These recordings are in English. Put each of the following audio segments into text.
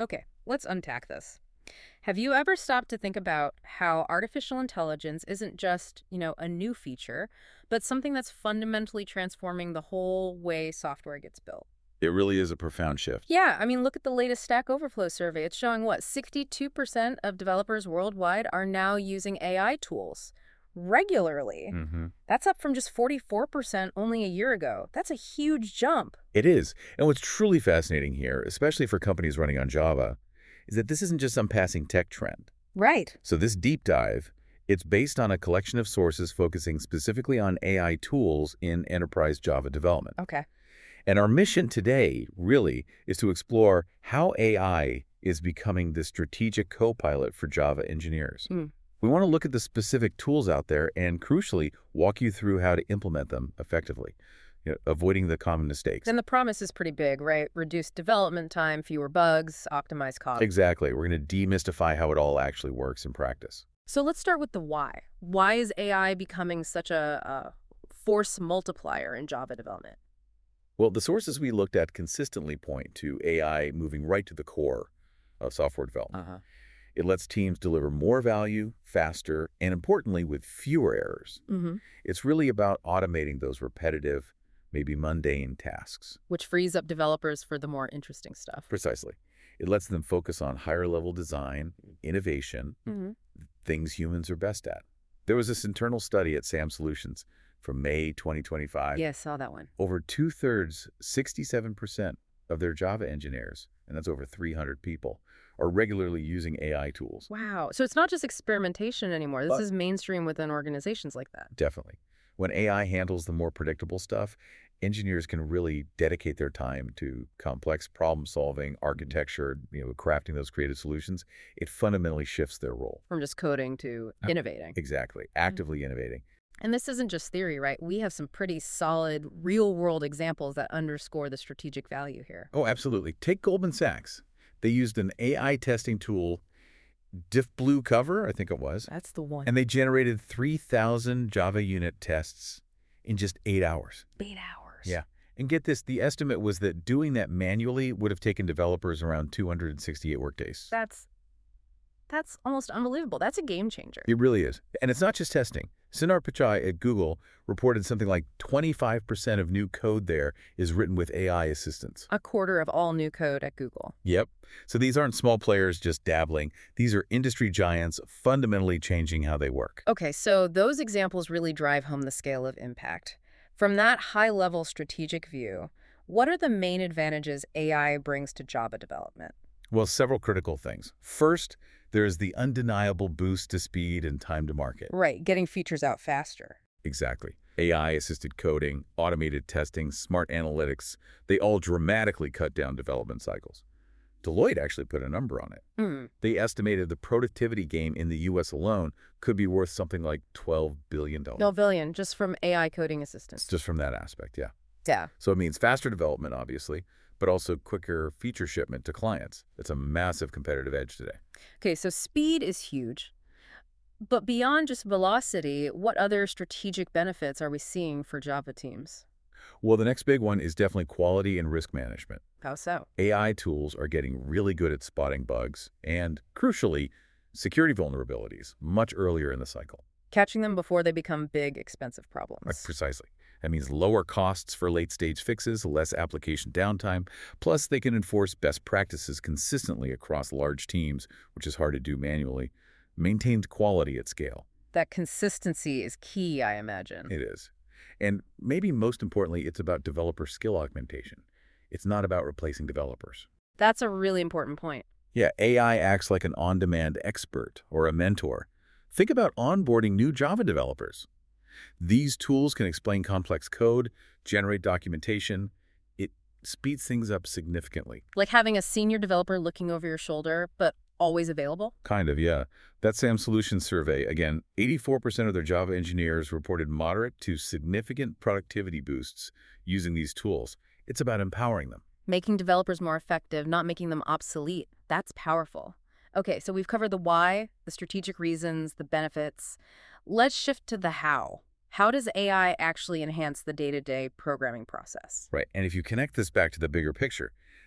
Okay, let's unpack this. Have you ever stopped to think about how artificial intelligence isn't just, a new feature, but something that's fundamentally transforming the whole way software gets built? It really is a profound shift. Yeah, I mean, look at the latest Stack Overflow survey. It's showing what, 62% of developers worldwide are now using AI tools regularly. hmm That's up from just 44% only a year ago. That's a huge jump. It is. And what's truly fascinating here, especially for companies running on Java, is that this isn't just some passing tech trend. Right. So this deep dive, it's based on a collection of sources focusing specifically on AI tools in enterprise Java development. Okay. And our mission today really is to explore how AI is becoming the strategic co-pilot for Java engineers. Hmm. We want to look at the specific tools out there and, crucially, walk you through how to implement them effectively, avoiding the common mistakes. Then the promise is pretty big, right? Reduced development time, fewer bugs, optimized cost. Exactly. We're going to demystify how it all actually works in practice. So let's start with the why. Why is AI becoming such a force multiplier in Java development? Well, the sources we looked at consistently point to AI moving right to the core of software development. Uh-huh. It lets teams deliver more value, faster, and importantly, with fewer errors. Mm-hmm. It's really about automating those repetitive, maybe mundane tasks. Which frees up developers for the more interesting stuff. Precisely. It lets them focus on higher-level design, innovation, Mm-hmm. things humans are best at. There was this internal study at SAM Solutions from May 2025. Yeah, saw that one. Over two-thirds, 67% of their Java engineers, and that's over 300 people, are regularly using AI tools. Wow. So it's not just experimentation anymore. This But is mainstream within organizations like that. definitely. When AI handles the more predictable stuff, engineers can really dedicate their time to complex problem solving, architecture, crafting those creative solutions. It fundamentally shifts their role. From just coding to innovating. Exactly. Actively innovating. And this isn't just theory, right? We have some pretty solid real-world examples that underscore the strategic value here. Oh, absolutely. Take Goldman Sachs. They used an AI testing tool, DiffBlue Cover, I think it was, That's the one. and they generated 3,000 Java unit tests in just 8 hours. 8 hours. Yeah. And get this, the estimate was that doing that manually would have taken developers around 268 workdays. That's almost unbelievable. That's a game changer. It really is. And it's not just testing. Sundar Pichai at Google reported something like 25% of new code there is written with AI assistance. A quarter of all new code at Google. Yep. So these aren't small players just dabbling. These are industry giants fundamentally changing how they work. Okay, so those examples really drive home the scale of impact. From that high-level strategic view, what are the main advantages AI brings to Java development? Well, several critical things. First, there's the undeniable boost to speed and time to market. Right, getting features out faster. Exactly. AI-assisted coding, automated testing, smart analytics, they all dramatically cut down development cycles. Deloitte actually put a number on it. Hmm. They estimated the productivity gain in the U.S. alone could be worth something like $12 billion. Billion, just from AI coding assistance. Just from that aspect, yeah. Yeah. So it means faster development, obviously, but also quicker feature shipment to clients. It's a massive competitive edge today. Okay, so speed is huge. But beyond just velocity, what other strategic benefits are we seeing for Java teams? Well, the next big one is definitely quality and risk management. How so? AI tools are getting really good at spotting bugs and, crucially, security vulnerabilities much earlier in the cycle. Catching them before they become big, expensive problems. Precisely. That means lower costs for late-stage fixes, less application downtime, plus they can enforce best practices consistently across large teams, which is hard to do manually, maintained quality at scale. That consistency is key, I imagine. It is. And maybe most importantly, it's about developer skill augmentation. It's not about replacing developers. That's a really important point. Yeah, AI acts like an on-demand expert or a mentor. Think about onboarding new Java developers. These tools can explain complex code, generate documentation. It speeds things up significantly. Like having a senior developer looking over your shoulder, but always available? Kind of, yeah. That SAM Solutions survey, again, 84% of their Java engineers reported moderate to significant productivity boosts using these tools. It's about empowering them. Making developers more effective, not making them obsolete. That's powerful. Okay, so we've covered the why, the strategic reasons, the benefits. Let's shift to the how. How does AI actually enhance the day-to-day programming process? Right, and if you connect this back to the bigger picture,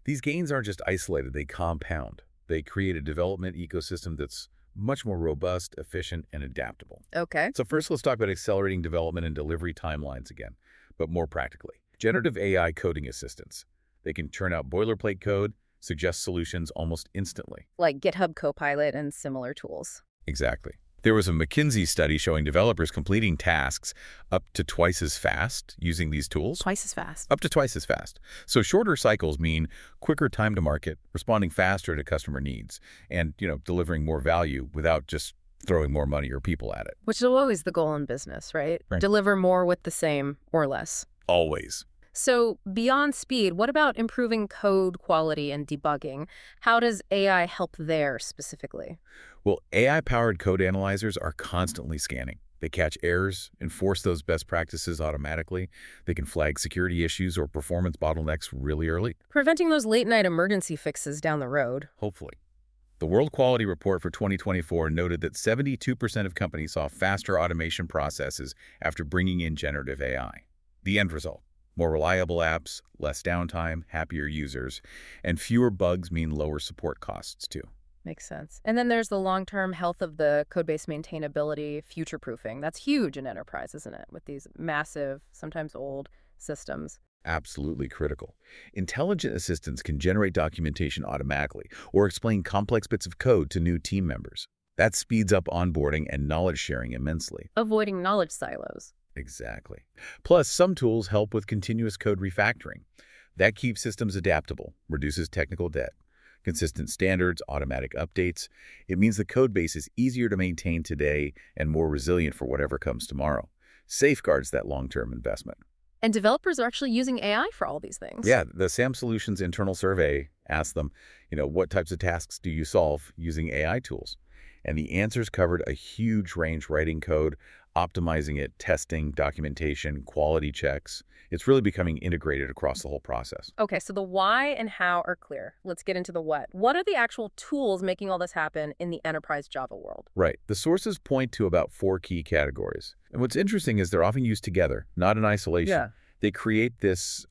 These gains aren't just isolated, they compound. They create a development ecosystem that's much more robust, efficient, and adaptable. Okay. So first, let's talk about accelerating development and delivery timelines again, but more practically. Generative AI coding assistants. They can churn out boilerplate code, suggest solutions almost instantly. Like GitHub Copilot and similar tools. Exactly. There was a McKinsey study showing developers completing tasks up to twice as fast using these tools. Twice as fast. Up to twice as fast. So shorter cycles mean quicker time to market, responding faster to customer needs, and, delivering more value without just throwing more money or people at it. Which is always the goal in business, right? Right. Deliver more with the same or less. Always. So beyond speed, what about improving code quality and debugging? How does AI help there specifically? Well, AI-powered code analyzers are constantly scanning. They catch errors, enforce those best practices automatically. They can flag security issues or performance bottlenecks really early, Preventing those late-night emergency fixes down the road. hopefully. The World Quality Report for 2024 noted that 72% of companies saw faster automation processes after bringing in generative AI. The end result: more reliable apps, less downtime, happier users, and fewer bugs mean lower support costs too. Makes sense. And then there's the long-term health of the code-based maintainability, future-proofing. That's huge in enterprise, isn't it? With these massive, sometimes old systems. Absolutely critical. Intelligent assistants can generate documentation automatically or explain complex bits of code to new team members. That speeds up onboarding and knowledge sharing immensely. Avoiding knowledge silos. Exactly. Plus, some tools help with continuous code refactoring. That keeps systems adaptable, reduces technical debt. Consistent standards, automatic updates. It means the code base is easier to maintain today and more resilient for whatever comes tomorrow. Safeguards that long-term investment. And developers are actually using AI for all these things. Yeah, the SAM Solutions internal survey asked them, what types of tasks do you solve using AI tools? And the answers covered a huge range: writing code, optimizing it, testing, documentation, quality checks. It's really becoming integrated across the whole process. Okay, so the why and how are clear. Let's get into the what. What are the actual tools making all this happen in the enterprise Java world? Right. The sources point to about 4 key categories. And what's interesting is they're often used together, not in isolation. Yeah. They create this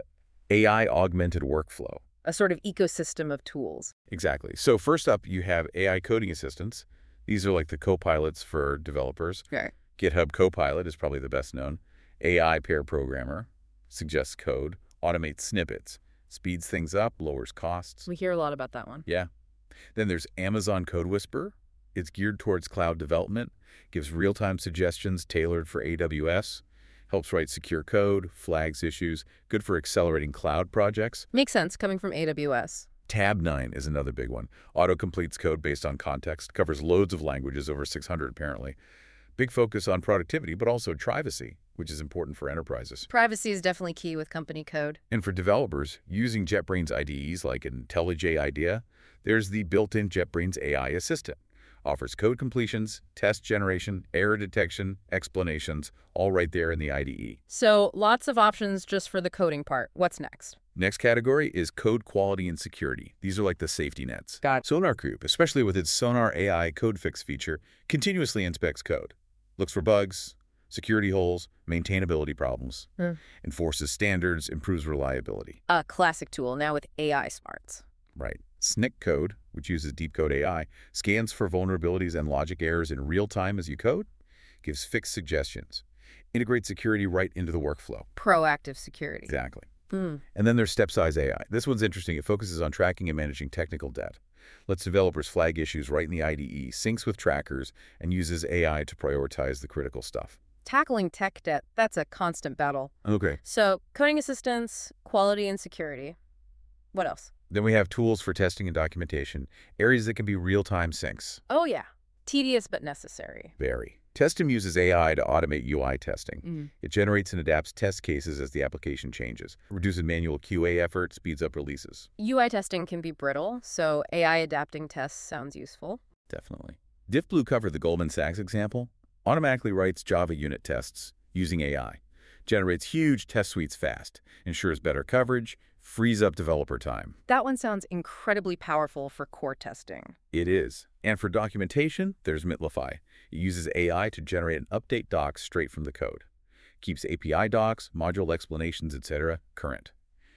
AI-augmented workflow. A sort of ecosystem of tools. Exactly. So first up, you have AI coding assistants. These are like the copilots for developers. Okay. GitHub Copilot is probably the best known. AI pair programmer suggests code, automates snippets, speeds things up, lowers costs. We hear a lot about that one. Yeah. Then there's Amazon Code Whisperer. It's geared towards cloud development, gives real-time suggestions tailored for AWS, helps write secure code, flags issues, good for accelerating cloud projects. Makes sense coming from AWS. Tabnine is another big one. Auto-completes code based on context, covers loads of languages, over 600 apparently. Big focus on productivity, but also privacy, which is important for enterprises. Privacy is definitely key with company code. And for developers, using JetBrains IDEs like IntelliJ IDEA, there's the built-in JetBrains AI assistant. Offers code completions, test generation, error detection, explanations, all right there in the IDE. So lots of options just for the coding part. What's next? Next category is code quality and security. These are like the safety nets. Got it. Sonar Group, especially with its Sonar AI code fix feature, continuously inspects code, looks for bugs, security holes, maintainability problems, enforces standards, improves reliability. A classic tool now with AI smarts. Right. Snick Code, which uses Deep Code AI, scans for vulnerabilities and logic errors in real time as you code, gives fix suggestions, integrates security right into the workflow. Proactive security. Exactly. And then there's StepSize AI. This one's interesting. It focuses on tracking and managing technical debt. Lets developers flag issues right in the IDE, syncs with trackers, and uses AI to prioritize the critical stuff. Tackling tech debt, that's a constant battle. Okay. So coding assistance, quality and security. What else? Then we have tools for testing and documentation, areas that can be real-time syncs. Oh, yeah. Tedious but necessary. Very. Testim uses AI to automate UI testing. It generates and adapts test cases as the application changes, reduces manual QA effort, speeds up releases. UI testing can be brittle, so AI adapting tests sounds useful. Definitely. DiffBlue covered the Goldman Sachs example. Automatically writes Java unit tests using AI. Generates huge test suites fast. Ensures better coverage. Frees up developer time. That one sounds incredibly powerful for core testing. It is. And for documentation, there's Mitlify. It uses AI to generate and update docs straight from the code. Keeps API docs, module explanations, etc. current.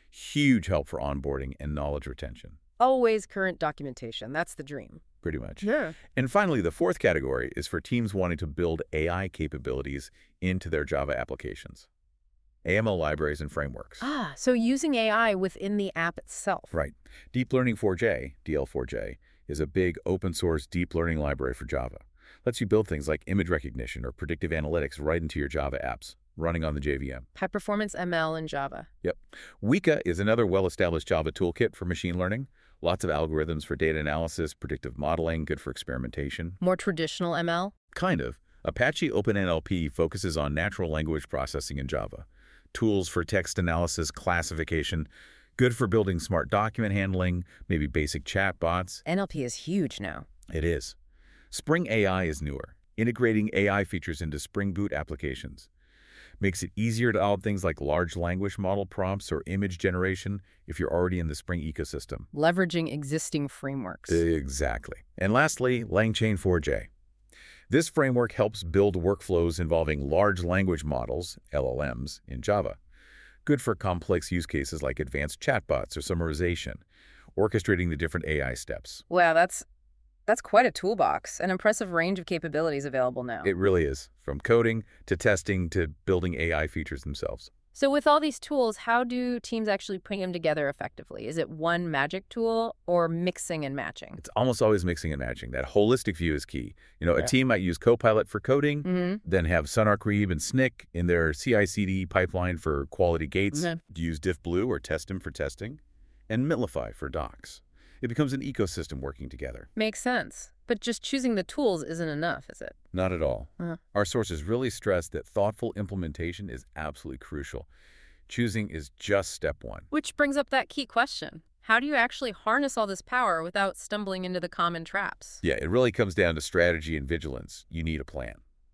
Huge help for onboarding and knowledge retention, Always current documentation. That's the dream. pretty much. Yeah. And finally, the fourth category is for teams wanting to build AI capabilities into their Java applications. AML libraries and frameworks. So using AI within the app itself. Right. Deep Learning 4J, DL4J, is a big open-source deep learning library for Java. Lets you build things like image recognition or predictive analytics right into your Java apps, running on the JVM. High-performance ML in Java. Yep. Weka is another well-established Java toolkit for machine learning. Lots of algorithms for data analysis, predictive modeling, good for experimentation. More traditional ML. Kind of. Apache OpenNLP focuses on natural language processing in Java. Tools for text analysis, classification, good for building smart document handling, maybe basic chatbots. NLP is huge now. It is. Spring AI is newer, integrating AI features into Spring Boot applications. Makes it easier to add things like large language model prompts or image generation if you're already in the Spring ecosystem. Leveraging existing frameworks. Exactly. And lastly, LangChain 4J. This framework helps build workflows involving large language models, LLMs, in Java. Good for complex use cases like advanced chatbots or summarization, orchestrating the different AI steps. Wow, that's quite a toolbox. An impressive range of capabilities available now. It really is, from coding to testing to building AI features themselves. So with all these tools, how do teams actually bring them together effectively? Is it one magic tool or mixing and matching? It's almost always mixing and matching. That holistic view is key. A Yeah. team might use Copilot for coding, Mm-hmm. then have SonarQuib and Snyk in their CI/CD pipeline for quality gates, use DiffBlue or Testim for testing, and Mitlify for docs. It becomes an ecosystem working together. Makes sense. But just choosing the tools isn't enough, is it? Not at all. Uh-huh. Our sources really stress that thoughtful implementation is absolutely crucial. Choosing is just step one. Which brings up that key question. How do you actually harness all this power without stumbling into the common traps? Yeah, it really comes down to strategy and vigilance. You need a plan.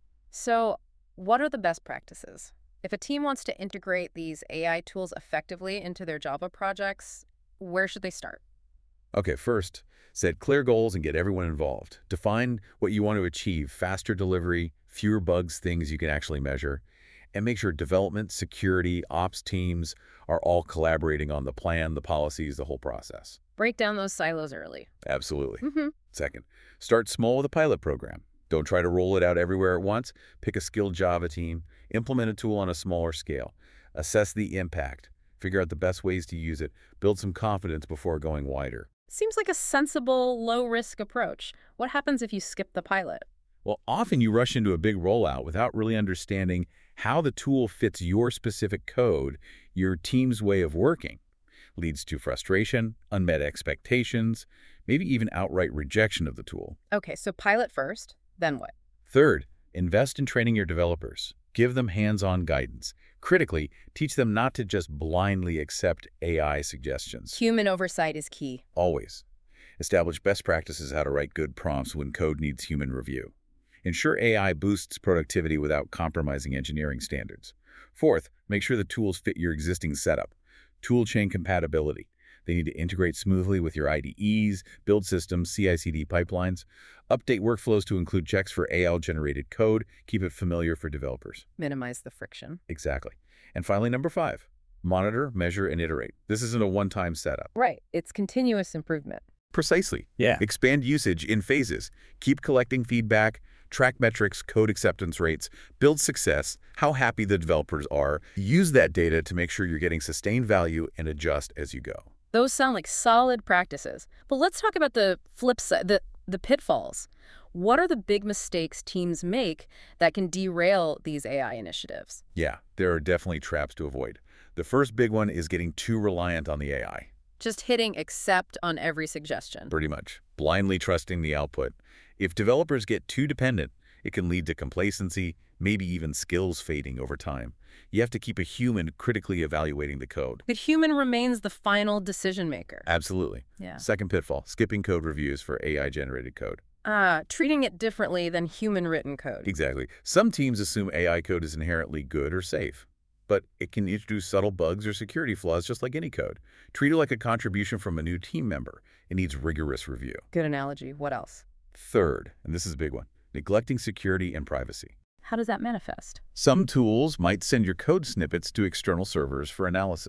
So, what are the best practices? If a team wants to integrate these AI tools effectively into their Java projects, where should they start? Okay, first, set clear goals and get everyone involved. Define what you want to achieve, faster delivery, fewer bugs, things you can actually measure, and make sure development, security, ops teams are all collaborating on the plan, the policies, the whole process. Break down those silos early. Absolutely. Mm-hmm. Second, start small with a pilot program. Don't try to roll it out everywhere at once. Pick a skilled Java team, implement a tool on a smaller scale, assess the impact, figure out the best ways to use it, build some confidence before going wider. Seems like a sensible, low-risk approach. What happens if you skip the pilot? Well, often you rush into a big rollout without really understanding how the tool fits your specific code, your team's way of working. Leads to frustration, unmet expectations, maybe even outright rejection of the tool. Okay, so pilot first, then what? Third, invest in training your developers. Give them hands-on guidance. Critically, teach them not to just blindly accept AI suggestions. Human oversight is key. Always. Establish best practices how to write good prompts when code needs human review. Ensure AI boosts productivity without compromising engineering standards. Fourth, make sure the tools fit your existing setup. Toolchain compatibility. They need to integrate smoothly with your IDEs, build systems, CI/CD pipelines. Update workflows to include checks for AI-generated code. Keep it familiar for developers. Minimize the friction. Exactly. And finally, number 5, monitor, measure, and iterate. This isn't a one-time setup. Right, it's continuous improvement. Precisely. Yeah. Expand usage in phases. Keep collecting feedback, track metrics, code acceptance rates, build success, how happy the developers are. Use that data to make sure you're getting sustained value and adjust as you go. Those sound like solid practices. But let's talk about the flip side, the pitfalls. What are the big mistakes teams make that can derail these AI initiatives? Yeah, there are definitely traps to avoid. The first big one is getting too reliant on the AI. Just hitting accept on every suggestion. Pretty much. Blindly trusting the output. If developers get too dependent, it can lead to complacency, maybe even skills fading over time. You have to keep a human critically evaluating the code. The human remains the final decision maker. Absolutely. Yeah. Second pitfall, skipping code reviews for AI-generated code. Treating it differently than human-written code. Exactly. Some teams assume AI code is inherently good or safe, but it can introduce subtle bugs or security flaws just like any code. Treat it like a contribution from a new team member. It needs rigorous review. Good analogy. What else? Third, and this is a big one, neglecting security and privacy. How does that manifest? Some tools might send your code snippets to external servers for analysis.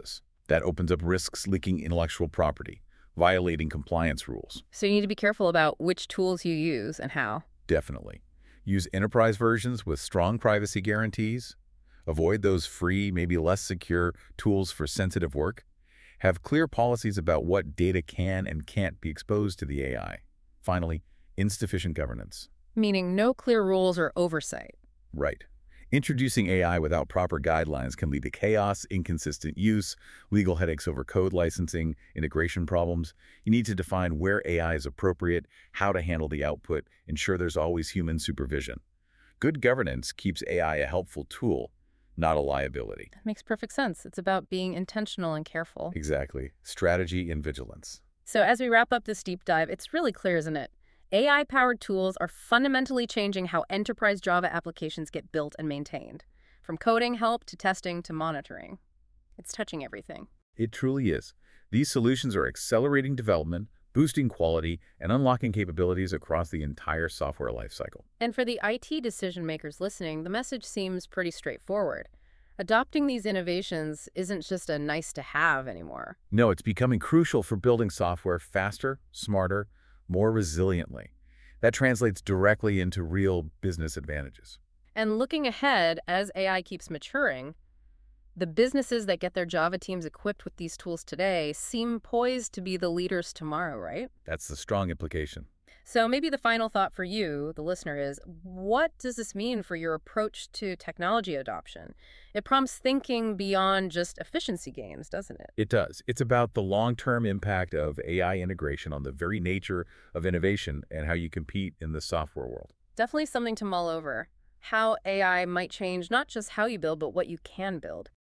That opens up risks leaking intellectual property, violating compliance rules. So you need to be careful about which tools you use and how. Definitely. Use enterprise versions with strong privacy guarantees. Avoid those free, maybe less secure tools for sensitive work. Have clear policies about what data can and can't be exposed to the AI. Finally, insufficient governance. Meaning no clear rules or oversight. Right. Introducing AI without proper guidelines can lead to chaos, inconsistent use, legal headaches over code licensing, integration problems. You need to define where AI is appropriate, how to handle the output, ensure there's always human supervision. Good governance keeps AI a helpful tool, not a liability. That makes perfect sense. It's about being intentional and careful. Exactly. Strategy and vigilance. So as we wrap up this deep dive, it's really clear, isn't it? AI-powered tools are fundamentally changing how enterprise Java applications get built and maintained, from coding help to testing to monitoring. It's touching everything. It truly is. These solutions are accelerating development, boosting quality, and unlocking capabilities across the entire software lifecycle. And for the IT decision makers listening, the message seems pretty straightforward. Adopting these innovations isn't just a nice-to-have anymore. No, it's becoming crucial for building software faster, smarter, more resiliently. That translates directly into real business advantages. And looking ahead, as AI keeps maturing, the businesses that get their Java teams equipped with these tools today seem poised to be the leaders tomorrow, right? That's the strong implication. So maybe the final thought for you, the listener, is what does this mean for your approach to technology adoption? It prompts thinking beyond just efficiency gains, doesn't it? It does. It's about the long-term impact of AI integration on the very nature of innovation and how you compete in the software world. Definitely something to mull over. How AI might change not just how you build, but what you can build.